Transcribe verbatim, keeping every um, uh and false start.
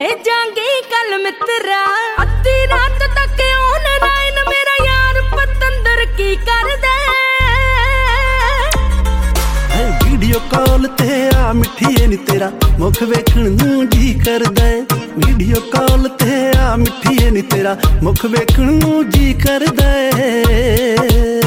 जांगी कल मित्रा अद्धी रात तक ऑनलाइन मेरा यार पतंदर की कर दे। वीडियो कॉल ते आ मिठिए नी तेरा मुख वेखण नूं जी करदा है। वीडियो कॉल ते आ मिठिए नी तेरा मुख वेखण नूं जी करदा है।